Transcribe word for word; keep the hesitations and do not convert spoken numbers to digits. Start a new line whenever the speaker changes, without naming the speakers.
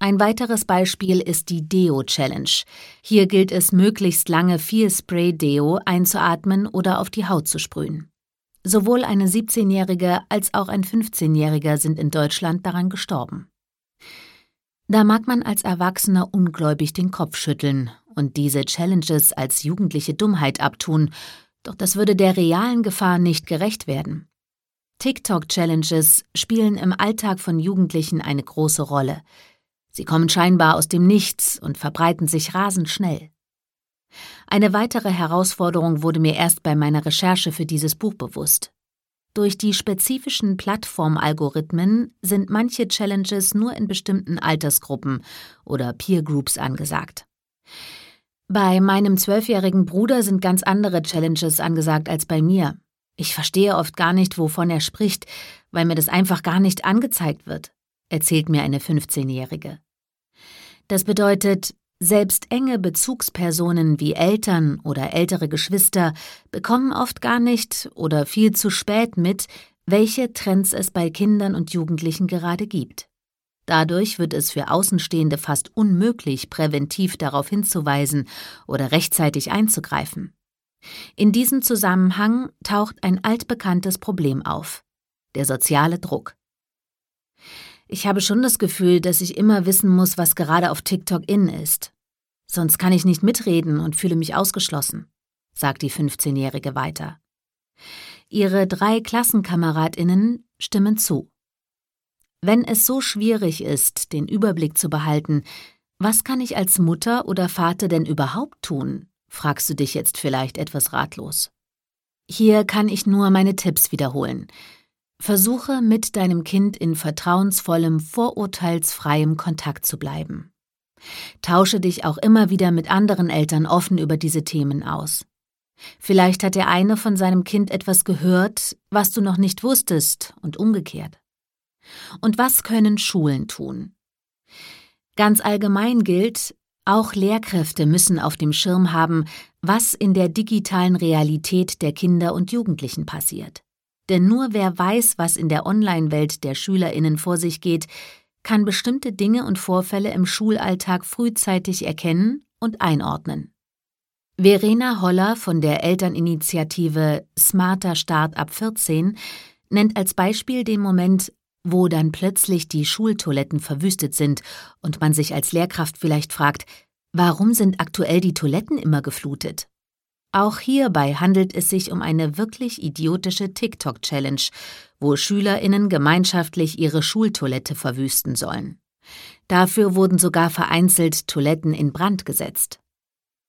Ein weiteres Beispiel ist die Deo-Challenge. Hier gilt es, möglichst lange viel Spray-Deo einzuatmen oder auf die Haut zu sprühen. Sowohl eine siebzehnjährige als auch ein fünfzehnjähriger sind in Deutschland daran gestorben. Da mag man als Erwachsener ungläubig den Kopf schütteln und diese Challenges als jugendliche Dummheit abtun, doch das würde der realen Gefahr nicht gerecht werden. TikTok-Challenges spielen im Alltag von Jugendlichen eine große Rolle. Sie kommen scheinbar aus dem Nichts und verbreiten sich rasend schnell. Eine weitere Herausforderung wurde mir erst bei meiner Recherche für dieses Buch bewusst. Durch die spezifischen Plattformalgorithmen sind manche Challenges nur in bestimmten Altersgruppen oder Peer-Groups angesagt. Bei meinem zwölfjährigen Bruder sind ganz andere Challenges angesagt als bei mir. Ich verstehe oft gar nicht, wovon er spricht, weil mir das einfach gar nicht angezeigt wird, erzählt mir eine fünfzehnjährige. Das bedeutet, selbst enge Bezugspersonen wie Eltern oder ältere Geschwister bekommen oft gar nicht oder viel zu spät mit, welche Trends es bei Kindern und Jugendlichen gerade gibt. Dadurch wird es für Außenstehende fast unmöglich, präventiv darauf hinzuweisen oder rechtzeitig einzugreifen. In diesem Zusammenhang taucht ein altbekanntes Problem auf: der soziale Druck. Ich habe schon das Gefühl, dass ich immer wissen muss, was gerade auf TikTok in ist. Sonst kann ich nicht mitreden und fühle mich ausgeschlossen, sagt die fünfzehnjährige weiter. Ihre drei KlassenkameradInnen stimmen zu. Wenn es so schwierig ist, den Überblick zu behalten, was kann ich als Mutter oder Vater denn überhaupt tun, fragst du dich jetzt vielleicht etwas ratlos. Hier kann ich nur meine Tipps wiederholen. Versuche, mit deinem Kind in vertrauensvollem, vorurteilsfreiem Kontakt zu bleiben. Tausche dich auch immer wieder mit anderen Eltern offen über diese Themen aus. Vielleicht hat der eine von seinem Kind etwas gehört, was du noch nicht wusstest, und umgekehrt. Und was können Schulen tun? Ganz allgemein gilt, auch Lehrkräfte müssen auf dem Schirm haben, was in der digitalen Realität der Kinder und Jugendlichen passiert. Denn nur wer weiß, was in der Online-Welt der SchülerInnen vor sich geht, kann bestimmte Dinge und Vorfälle im Schulalltag frühzeitig erkennen und einordnen. Verena Holler von der Elterninitiative Smarter Start ab vierzehn nennt als Beispiel den Moment, wo dann plötzlich die Schultoiletten verwüstet sind und man sich als Lehrkraft vielleicht fragt, warum sind aktuell die Toiletten immer geflutet? Auch hierbei handelt es sich um eine wirklich idiotische TikTok-Challenge, wo SchülerInnen gemeinschaftlich ihre Schultoilette verwüsten sollen. Dafür wurden sogar vereinzelt Toiletten in Brand gesetzt.